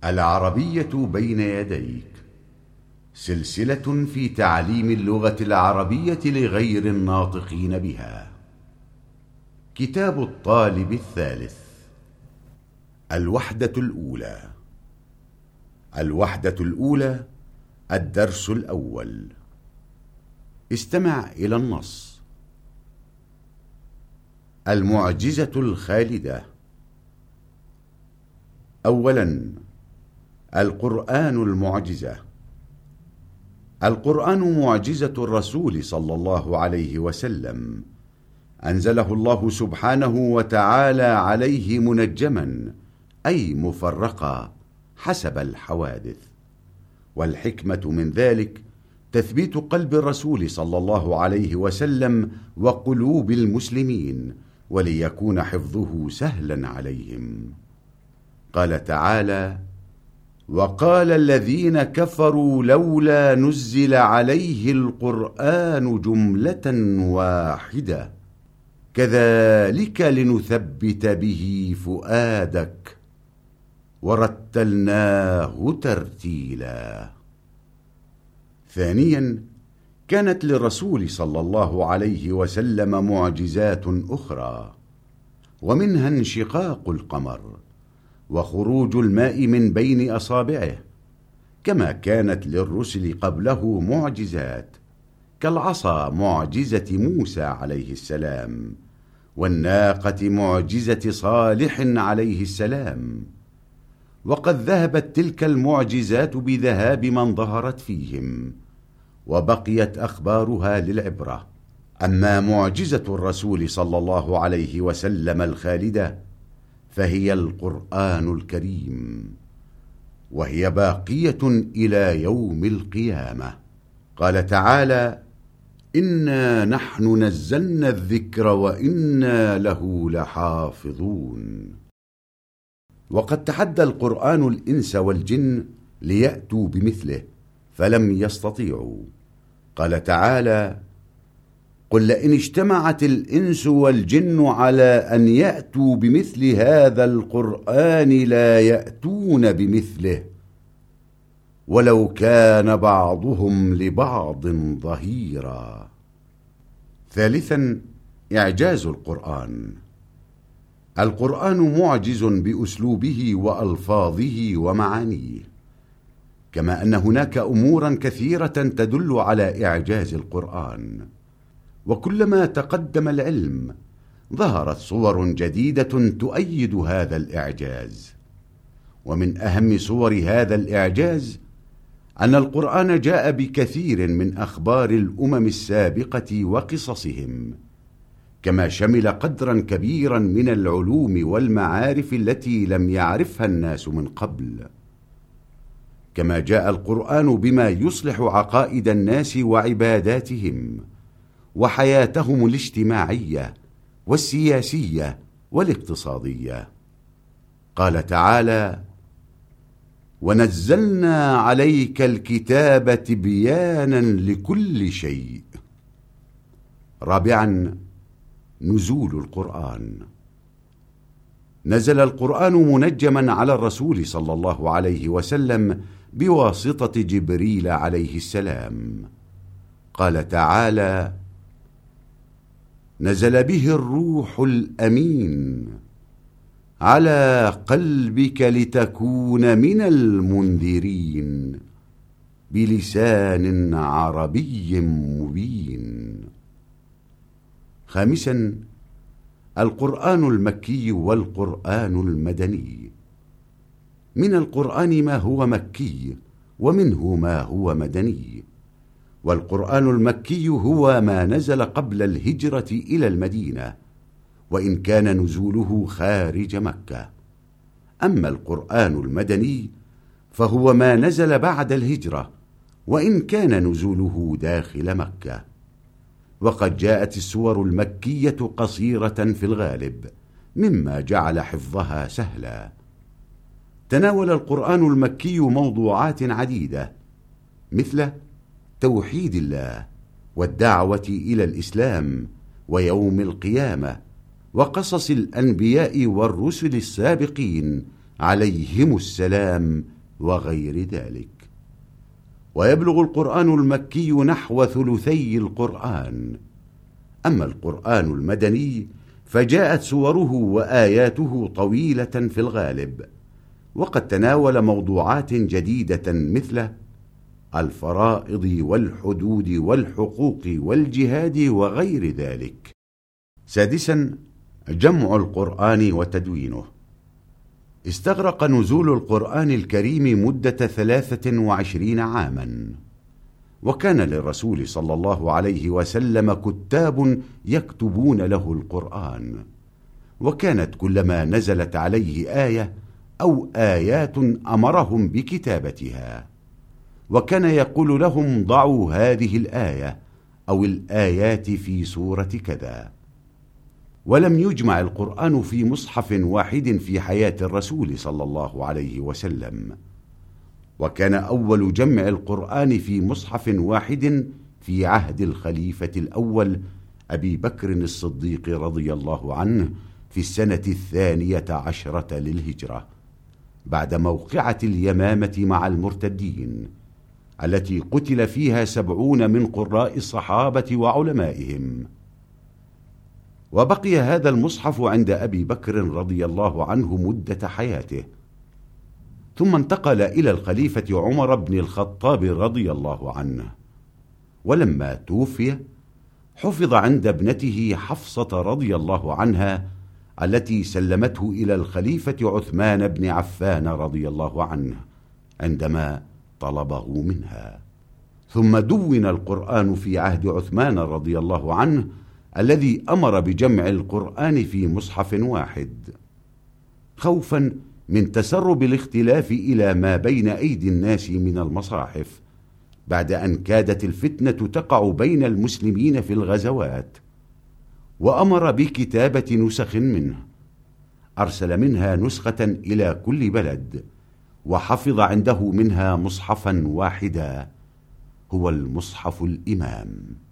العربية بين يديك، سلسلة في تعليم اللغة العربية لغير الناطقين بها. كتاب الطالب الثالث. الوحدة الأولى. الوحدة الأولى، الدرس الأول. استمع إلى النص. المعجزة الخالدة. أولاً، القرآن المعجزة. القرآن معجزة الرسول صلى الله عليه وسلم، أنزله الله سبحانه وتعالى عليه منجما، أي مفرقا حسب الحوادث. والحكمة من ذلك تثبيت قلب الرسول صلى الله عليه وسلم وقلوب المسلمين، وليكون حفظه سهلا عليهم. قال تعالى: وقال الذين كفروا لولا نزل عليه القرآن جملة واحدة كذلك لنثبت به فؤادك ورتلناه ترتيلا. ثانيا، كانت للرسول صلى الله عليه وسلم معجزات أخرى، ومنها انشقاق القمر وخروج الماء من بين أصابعه، كما كانت للرسل قبله معجزات كالعصا معجزة موسى عليه السلام، والناقة معجزة صالح عليه السلام. وقد ذهبت تلك المعجزات بذهاب من ظهرت فيهم، وبقيت أخبارها للعبرة. أما معجزة الرسول صلى الله عليه وسلم الخالدة فهي القرآن الكريم، وهي باقية إلى يوم القيامة. قال تعالى: إنا نحن نزلنا الذكر وإنا له لحافظون. وقد تحدى القرآن الإنس والجن ليأتوا بمثله فلم يستطيعوا. قال تعالى: قل لئن اجتمعت الإنس والجن على أن يأتوا بمثل هذا القرآن لا يأتون بمثله ولو كان بعضهم لبعض ظهيرا. ثالثا، إعجاز القرآن. القرآن معجز بأسلوبه وألفاظه ومعانيه، كما أن هناك أمورا كثيرة تدل على إعجاز القرآن. وكلما تقدم العلم ظهرت صور جديدة تؤيد هذا الإعجاز. ومن أهم صور هذا الإعجاز أن القرآن جاء بكثير من أخبار الأمم السابقة وقصصهم، كما شمل قدرا كبيرا من العلوم والمعارف التي لم يعرفها الناس من قبل. كما جاء القرآن بما يصلح عقائد الناس وعباداتهم وحياتهم الاجتماعية والسياسية والاقتصادية. قال تعالى: ونزلنا عليك الكتاب تبيانا لكل شيء. رابعا، نزول القرآن. نزل القرآن منجما على الرسول صلى الله عليه وسلم بواسطة جبريل عليه السلام. قال تعالى: نزل به الروح الأمين على قلبك لتكون من المنذرين بلسان عربي مبين. خامسا، القرآن المكي والقرآن المدني. من القرآن ما هو مكي ومنه ما هو مدني. والقرآن المكي هو ما نزل قبل الهجرة إلى المدينة، وإن كان نزوله خارج مكة. أما القرآن المدني فهو ما نزل بعد الهجرة، وإن كان نزوله داخل مكة. وقد جاءت السور المكية قصيرة في الغالب، مما جعل حفظها سهلا. تناول القرآن المكي موضوعات عديدة، مثل توحيد الله والدعوة إلى الإسلام ويوم القيامة وقصص الأنبياء والرسل السابقين عليهم السلام وغير ذلك. ويبلغ القرآن المكي نحو ثلثي القرآن. أما القرآن المدني فجاءت سوره وآياته طويلة في الغالب، وقد تناول موضوعات جديدة مثل الفرائض والحدود والحقوق والجهاد وغير ذلك. سادسا، جمع القرآن وتدوينه. استغرق نزول القرآن الكريم مدة 23 عاما، وكان للرسول صلى الله عليه وسلم كتاب يكتبون له القرآن، وكانت كلما نزلت عليه آية أو آيات أمرهم بكتابتها، وكان يقول لهم ضعوا هذه الآية أو الآيات في سورة كذا. ولم يجمع القرآن في مصحف واحد في حياة الرسول صلى الله عليه وسلم، وكان أول جمع القرآن في مصحف واحد في عهد الخليفة الأول أبي بكر الصديق رضي الله عنه في السنة 12 للهجرة، بعد موقعة اليمامة مع المرتدين التي قتل فيها 70 من قراء الصحابة وعلمائهم. وبقي هذا المصحف عند أبي بكر رضي الله عنه مدة حياته، ثم انتقل إلى الخليفة عمر بن الخطاب رضي الله عنه، ولما توفي حفظ عند ابنته حفصة رضي الله عنها التي سلمته إلى الخليفة عثمان بن عفان رضي الله عنه عندما طلبه منها. ثم دون القرآن في عهد عثمان رضي الله عنه الذي أمر بجمع القرآن في مصحف واحد، خوفا من تسرب الاختلاف إلى ما بين أيدي الناس من المصاحف، بعد أن كادت الفتنة تقع بين المسلمين في الغزوات. وأمر بكتابة نسخ منه، أرسل منها نسخة إلى كل بلد، وحفظ عنده منها مصحفا واحدا هو المصحف الإمام.